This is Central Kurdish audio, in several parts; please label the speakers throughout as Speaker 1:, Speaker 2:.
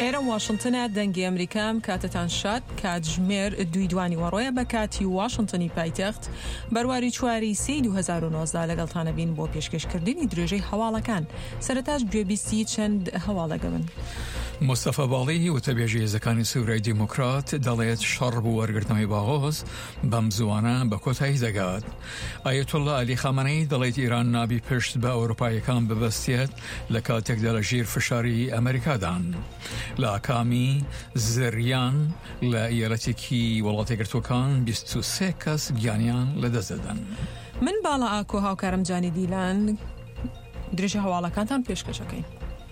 Speaker 1: ئێرە واشنتنە دەنگی ئەمریکام کاتتان شاد کاتژمێر دوی دوانی وەڕۆیە بە کاتی واشنتنی پایتەخت بەرواری چواری 2019 لەگەڵتانە بین بۆ پێشکەشکردنی درێژەی هەواڵەکان. سەرەتاش گوێبیستی چەند هەواڵەگەون.
Speaker 2: مصطفى باڵی وتەبێژی هێزەکانی سوورای دیموکرات دەڵێت شەڕ بۆ وەرگرتنەوەی باغۆز بەم زوانە بە کۆتایی دەگات. ئایەتوڵا عەلی خامنەی دەڵێت ئیران نابی پشت بە ئەوروپایەکان ببەستێت لە کاتێکدا لە ژێر فشاری ئەمریکادان. لە ئاکامی زریان لە ئیالەتێکی وڵاتی یەکگرتووەکان 23 کەس گیانیان لەدەستدەدەن.
Speaker 1: من باڵا ئاکۆ هاوکارم جانی دیلان درێژە هەواڵەکانتان پێشکەشەکەین.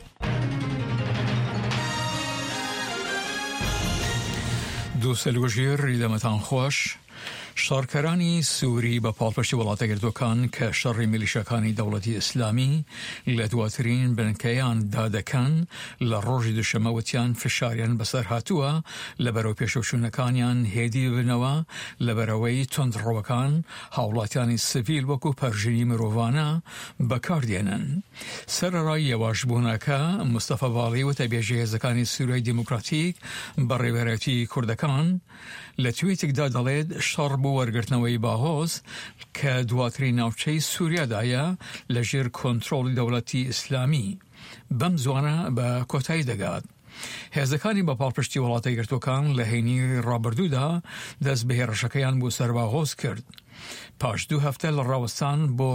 Speaker 2: دووسەلوژێر ریدەمەتان خۆش. شارکەرانی سووری بە پاڵپەشتی وڵاتە گردوەکان کە شەڕی میلیشەکانی دەوڵەتی ئیسلامی لە دواترین بنکەیان دادەکەن لە ڕۆژی دوشەمەوەتیان فشاریان بەسەر هاتووە لە بەرەو پێشەوچوونەکانیان هێدی ببنەوە لە بەرەوەی تۆندڕەوەکان هاوڵاتیانی سڤیل وەکو پەرژینی مرۆڤانە بەکاردێنن. سەرەڕای یەواشبوونەکە مستەفە باڵی وتەبێژی هێزەکانی سوورای دیموکراتیک بە ڕێبەرەتی کوردەکان لە تویتێکدا دەڵێت شەڕ بۆ وەرگرتنەوەی باغۆز کە دواترین ناوچەی سووریادایە لە ژێر کۆنتڕۆڵی دەوڵەتی ئیسلامی بەم زوانە بە کۆتایی دەگات. هێزەکانی بە پاڵپشتی وڵاتە یەکگرتووەکان لە هەینی ڕابردوودا دەست بە هێرشەکەیان بۆ سەرباغۆز کرد. پاش 2 هەفتە لە ڕاوەستان بۆ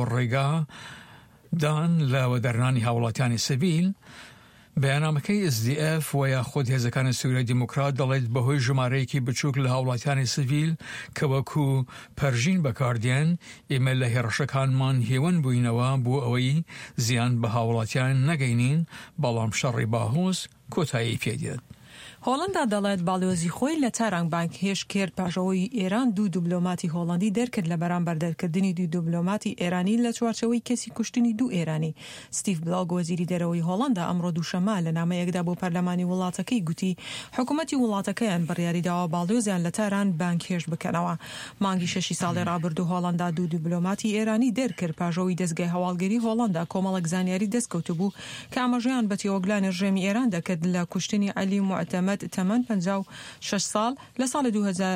Speaker 2: ڕێگادان لە وەدەرنانی هاوڵاتیانی سڤیل، بەیانامەکەی SDF و یاخود هێزەکانی سوورای دیموکرات دەڵێت بەهۆی ژمارەیەکی بچووک لە هاوڵاتیانی سڤیل کە وەکو پەرژین بەکاردێن ئێمە لە هێرشەکانمان هێون بووینەوە بۆ ئەوەی زیان بە هاوڵاتیان نەگەینین، بەڵام شەڕی باهۆز کۆتایی پێدێت.
Speaker 1: هۆڵندا دەڵێت باڵیۆزی خۆی لە تارانگ بانک هێش کرد پاشەوەی ئێران 2 دیبلۆماتی هۆڵندی دەرکرد لە بەرامبەر دەرکردنی 2 دیبلۆماتی ئێرانی لە چوارچەوەی کەسی کوشتنی 2 ئێرانی. ستیڤ بڵاگ وەزیری دەرەوەی هۆڵندا ئەمڕۆ دووشەمە لە نامەیەکدا بۆ پەرلەمانی وڵاتەکەی گوتی حکوومەتی وڵاتەکەیان بڕیاریداوە باڵیۆزیان لە تاران بانک هێش بکەنەوە. مانگی 6 ساڵی ڕابردوو هۆڵندا 2 دیبلۆماتی ئێرانی دەرکرد پاشەوەی دەستگای هەواڵگەری هۆڵندا کۆمەڵێک زانیاری دەستکەوتبوو کە ئاماژەیان بە تێوەگلانی ڕێمی ئێران دەکرد لە کوشتنی عەلی معتەمەد تەمەن 56 ساڵ لە ساڵی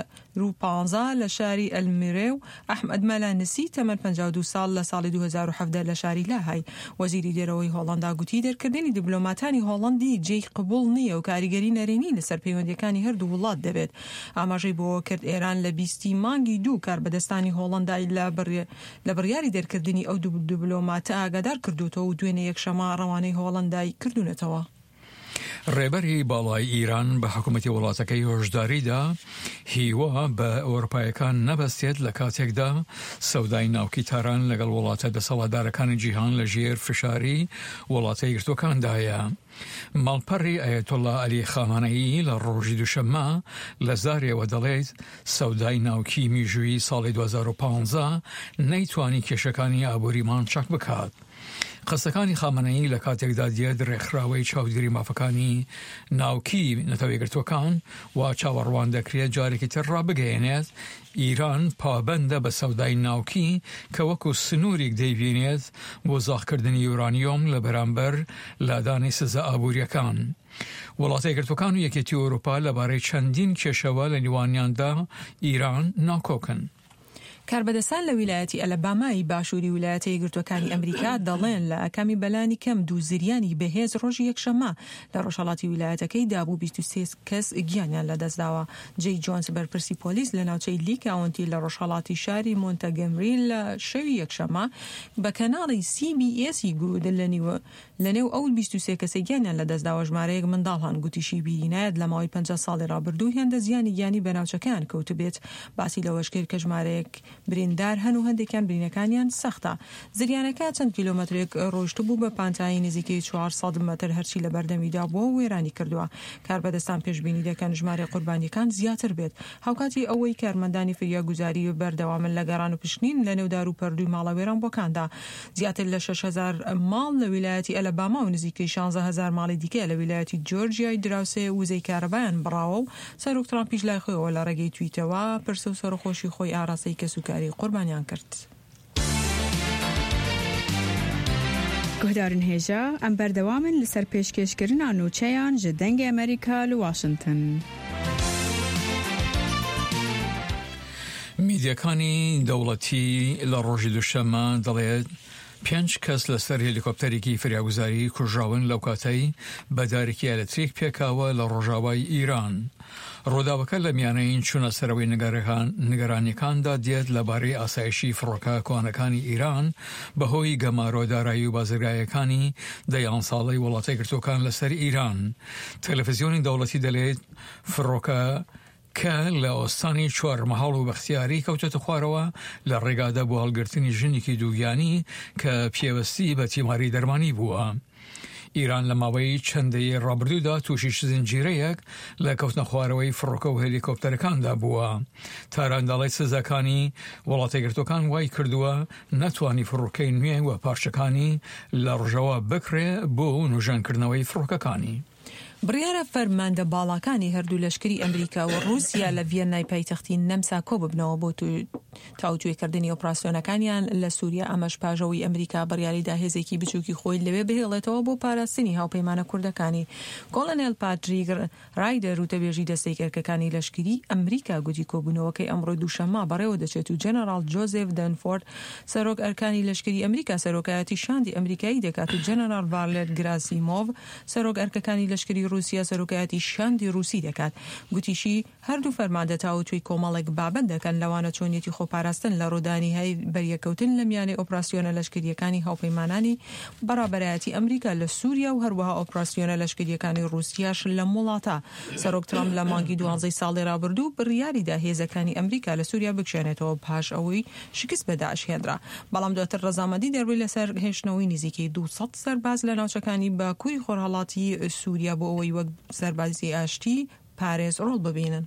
Speaker 1: 2015 لە شاری ئەلمیرێ و ئەحمەد مەلانسی تەمەن 52 ساڵ لە ساڵی 2017 لە شاری لاهای. وەزیری دەرەوەی هۆڵندا گوتی دەرکردنی دیبلۆماتانی هۆڵندی جێی قبول نییە و کاریگەری نەرێنی لەسەر پەیوەندیەکانی هەردوو وڵات دەبێت. ئاماژەی بۆ کرد ئێران لە 20 مانگی 2 کاربەدەستانی هۆڵندای لە بڕیاری دەرکردنی ئەو دیبلۆماتە ئاگادار کردوتەوە و دوێنێ یەکشەمە ڕەوانەی هۆڵندای کردوونەتەوە.
Speaker 2: ڕێبەری باڵای ئیران بە حکوومەتی وڵاتەکەی هۆشداریدا هیوا بە ئەوروپایەکان نەبەستێت لە کاتێکدا سەودای ناوکی تاران لەگەڵ وڵاتە دەسەڵاتدارەکانی جیهان لە ژێر فشاری وڵاتە یەکگرتووەکاندایە. ماڵپەڕی ئایەتوڵا عەلی خامنەیی لە ڕۆژی دووشەممە لە زارێەوە دەڵێت سەودای ناوکی میژووی ساڵی 2015 نەیتوانی کێشەکانی ئابووریمان چەک بکات. قسەکانی خامنەیی لە کاتێکدا دێت ڕێکخراوەی چاودێری مافەکانی ناوکی نەتەوەیەکگرتووەکان و چاوەڕوان دەکرێت جارێکی تر ڕابگەیەنێت ئیران پابەندە بە سەودای ناوکی کە وەکو سنوورێک دەیبینێت بۆ زاخکردنی یورانیۆم لە بەرامبەر لادانی سزە ئابووریەکان. وڵاتە یەکگرتووەکان و یەکێتی ئەوروپا لەبارەی چەندین کێشەوە لە نیوانیاندا ئیران ناکۆکن.
Speaker 1: کاربەدەستان لە ویلایەتی ئەلەبامای باشووری ویلایەتە یەکگرتووەکانی ئەمریکا دەڵێن لە ئەکامی بەلانی کەم 2 زریانی بەهێز ڕۆژی یەکشەممە لە ڕۆژهەڵاتی ویلایەتەکەی دابوو 23 کەس گیانیان لەدەستداوە. جەی جۆنس بەرپرسی پۆلیس لە ناوچەی لی کاونتی لە ڕۆژهەڵاتی شاری مۆنتەگەمری لە شەوی یەکشەممە بە کەناڵی CBS گوت لەنێو ئەو 23 کەسە گیانیان لەدەستداوە ژمارەیەک منداڵ هەن. گوتیشی بیرینایەت لە ماوەی 50 ساڵی ڕابردوو هێندە زیانی گیانی بە ناوچەکان کەوتبێت. باسی لەوەش کرد کە ژمارەیەک بریندار هەن و هەندێکیان برینەکانیان سەختە. زریانەکە چەند کیلۆمەترێک ڕۆیشت بوو بە پانتایی نزیکەی 400 مەتر هەرچی لە بەردەمیدا بۆ وێرانی کردووە. کاربەدەستان پێشبینی دەکەن ژمارە قوربانیەکان زیاتر بێت. هاوکاتی ئەوەی کارمەندانی فریاگوزاری بەردەوامن لە گەڕان و پشتین لە نێودار و پەردووی ماڵەوێران بۆکاندا. زیاتر لە 6,000 ماڵ لە ویلایەتی ئەلەباما و نزیکەی 16,000 ماڵی دیکە لە ویلایەتی جۆرجیای دراوسێ وزەی کارەبایان بڕاوە و سەرۆک ترامپیش لای خۆیەوە لە ڕێگەی تویتەوە پرسە و سەرخۆشی خۆی ئاڕاستەی کەسوکاری قوربانیان کرد.
Speaker 3: گهدارن هجا ام بردوامن لسر پیشکشکرین نوچهان جدنگ امریکا لواشنطن.
Speaker 2: میدیەکانی دەوڵەتی لە ڕۆژی دووشەممە دەڵێت 5 کەس لەسەر هێلیکۆپتەرێکی فریاگوزاری کوژراون لەو کاتەی بەدارێکی ئەلەکتریک پێکاوە لە ڕۆژاوای ئیران. ڕۆداوەکە لە میانەی چوونە سەرەوەی نیگەرانیەکاندا دێت لەبارەی ئاسایشی فڕۆکە کۆنەکانی ئیران بەهۆی گەمارۆدارایی و بازرگایەکانی دەیان ساڵەی وڵاتە یەکگرتووەکان لەسەر ئیران. تەلەڤیزیۆنی دەوڵەتی دەڵێت فڕۆکە کە لە ئۆستانی چوارمەهاڵ و بەختیاری کەوتێتە خوارەوە لە ڕێگادا بۆ هەڵگرتنی ژنێکی دووگیانی کە پێوەستی بە تیماری دەرمانی بووە. ئیران لە ماوەی چەندەی ڕابردوودا تووشی زنجیرەیەک لە کەوتنە خوارەوەی فڕۆکە و هێلیکۆپتەرەکاندا بووە. تارانداڵی سزاکانی وڵاتە یەکگرتووەکان وای کردووە نەتوانی فڕۆکەی نوێ و پارچەکانی لە ڕژەوە بکرێ بۆ نوژانکردنەوەی فڕۆکەکانی.
Speaker 1: بڕیارە فەرماندە باڵاکانی هەردوو لەشکری ئەمریکا و رووسیا لە ڤێنای پایتەختی نەمسا کۆ ببنەوە بۆ تاوتوێکردنی ئۆپراسیۆنەکانیان لە سووریا. ئەمەش پاژەوەی ئەمریکا بڕیاریدا هێزێکی بچووکی خۆی لەوێ بهێڵێتەوە بۆ پاراستنی هاوپەیمانە کوردەکانی. کۆڵۆنێل پاتریک رایدەر وتەبێژی دەستەی کەرکەکانی لەشکری ئەمریکا گوتی کۆبوونەوەکەی ئەمڕۆ دووشەممە بەڕێوە دەچێت و جەنەرال جۆزێف دەنفۆرد سەرۆک ئەرکانی لەشکری ئەمریکا سەرۆکایەتی شاندی ئەمریکایی دەکات و جەنەرال ڤالێر گراسیمۆڤ سەرۆک ئەرکەکانی لەشکری رووسیا سەرۆکایەتی شاندی رووسی دەکات. گوتیشی هەردوو فەرماندە تاوتوێی کۆمەڵێک بابەت دەکەن لەوانە چۆنیەتی خۆپاراستن لە ڕوودانی هەی بەریەکەوتن لە میانەی ئۆپراسیۆنە لەشکریەکانی هاوپەیمانانی بەڕابەرایەتی ئەمریکا لە سووریا و هەروەها ئۆپراسیۆنە لەشکریەکانی رووسیاش لە وڵاتە. سەرۆک ترامپ لە مانگی 12 ساڵی ڕابردوو بڕیاریدا هێزەکانی ئەمریکا لە سووریا بکشێنێتەوە پاش ئەوەی شکست بە داعش هێنرا. بەڵام دواتر ڕەزامەندی دەربووی لەسەر هێشتنەوەی نزیکەی 200 سەرباز لە ناوچەکانی باکووری خۆرهەڵاتی سووریا بۆ ئەوەی وەک سەربازی ئاشتی پارێز ڕۆڵ ببینن.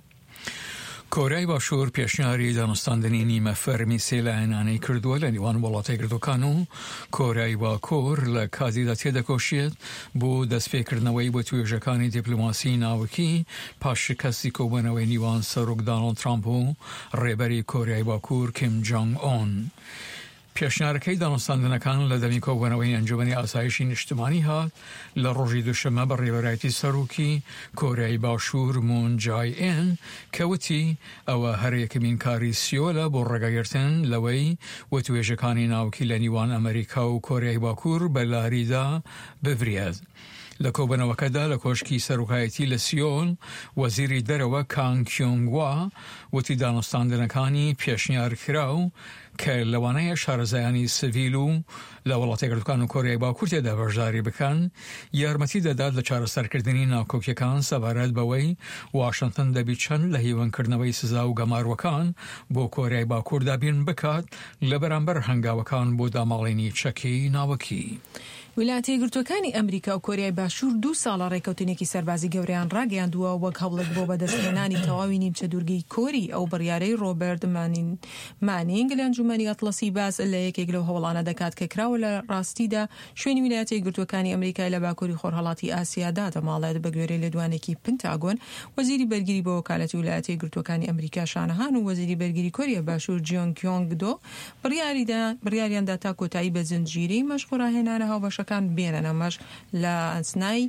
Speaker 2: کۆریای باشوور پێشنیاری دانوستاندنی نیمە فەرمی سێلایەنانەی کردووە لە نێوان وڵاتە یەکگرتووەکان و کۆریای باکوور لە کاتیدا تێدەکۆشێت بۆ دەستپێکردنەوەی بە توێژەکانی دیپلۆماسی ناوەکی پاش شکستی کۆبوونەوەی نیوان سەرۆک دۆناڵد ترامپ و ڕێبەری کۆریای باکوور کیم جۆنگ ئۆن. پێشنیارەکەی دانوستاندنەکان لە دەمی کۆبوونەوەی ئەنجومەنی ئاسایشی نیشتمانی هات لە ڕۆژی دووشەممە بە ڕێبەرایەتی سەرۆکی کۆریای باشوور مون جای ئێن کەوتی ئەوە هەر یەکەمین کاری سیۆلە بۆ ڕێگاگرتن لەوەی وتوێژەکانی ناوکی لە نیوان ئەمریکا و کۆریای باکوور بە لاریدا بڤرێت. لە کۆبوونەوەکەدا لە کۆشکی سەرۆکایەتی لە سیۆل وەزیری دەرەوە کانگ کیۆنگوا وتی دانوستاندنەکانی پێشنیارکراو کە لەوانەیە شارەزایانی سڤیل و لە وڵاتە یەکگرتووەکان و کۆریای باکوور تێدا بەشداری بکەن یارمەتی دەدات لە چارەسەرکردنی ناوکۆکیەکان سەبارەت بەوەی واشنتن دەبی چەند لە هیوانکردنەوەی سزا و گەماروەکان بۆ کۆریای باکوور دابین بکات لە بەرامبەر هەنگاوەکان بۆ داماڵێنی چەکی ناوەکی.
Speaker 1: ویلایەتە یەکگرتووەکانی ئەمریکا و کۆریای باشوور 2 ساڵە ڕێکەوتنێکی سەربازی گەورەیان ڕاگەیاندووە وەک هەوڵێک بۆ بەدەستهێنانی تەواوی نیمچە دوورگەی کۆری ئەو بڕیارەی ڕۆبەرت مانینگ لە ئەنجومەنی ئەتڵەسی باز لە یەکێک لەو هەوڵانە دەکات کە کراوە لە ڕاستیدا شوێنی ویلایەتە یەکگرتووەکانی ئەمریکای لە باکووری خۆرهەڵاتی ئاسیادا دەماڵێت بە گوێرەی لێدوانێکی پنتاگۆن. وەزیری بەرگری بۆ وەکالەتی ویلایەتە یەکگرتووەکانی ئەمریکا شانەهان و وەزیری بەرگری کۆریا باشوور جیۆنگ کیۆنگ دۆ بڕیاریاندا تا کۆتایی بە زنجیرەی مەشغوڵاهێنانە هاوبەشەکان بێنە مەش لە ئەنسنای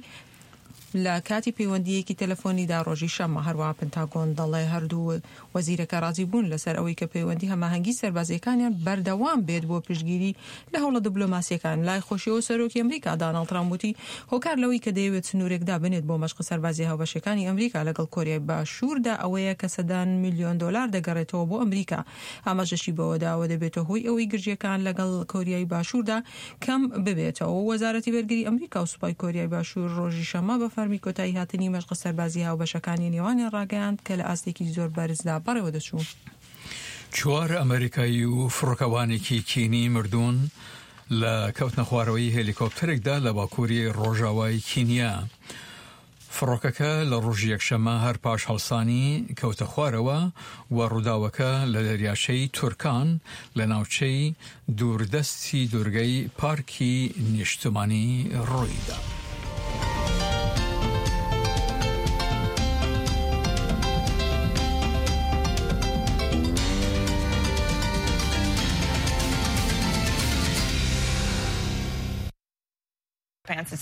Speaker 1: لە کاتی پەیوەندیەکی تەلەفۆنیدا ڕۆژی شەممە. هەروەها پنتاگۆن دەڵێ هەردوو وەزیرەکە ڕازی بوون لەسەر ئەوەی کە پەیوەندی هەماهەنگی سەربازیەکانیان بەردەوام بێت بۆ پشتگیری لە هەوڵە دیپلۆماسیەکان. لای خۆشیەوە سەرۆکی ئەمریکا دۆناڵد ترامپ وتی هۆکار لەوەی کە دەیەوێت سنوورێکدا بنێت بۆ مەشق سەربازی هاوبەشەکانی ئەمریکا لەگەڵ کۆریای باشووردا ئەوەیە کە سەدان ملیۆن دۆلار دەگەڕێتەوە بۆ ئەمریکا. ئاماژەشی بەوەداوە دەبێتە هۆی ئەوەی گرجیەکان لەگەڵ کۆریای باشووردا کەم ببێتەوە. وەزارەتی بەرگری ئەمریکا و سوپای کۆریای باشوور ڕۆژی شەممە بە فەرمی کۆتایی هاتنی مەشق سەربازی هاوبەشەکانی نێوانی ڕاگەیاند کە لە ئاستێکی زۆر بەرزدا بەڕێوە دەچوو.
Speaker 2: 4 ئەمریکایی و فڕۆکەوانێکی کینی مردوون لە کەوتنە خوارەوەی هێلیکۆپتەرێکدا لە باکووری ڕۆژاوای کینیا. فڕۆکەکە لە ڕۆژی یەکشەممە هەر پاش هەڵسانی کەوتە خوارەوە و ڕووداوەکە لە دەریاچەی تورکان لە ناوچەی دووردەستی دوورگەی پارکی نیشتمانی ڕوویدا.
Speaker 4: pants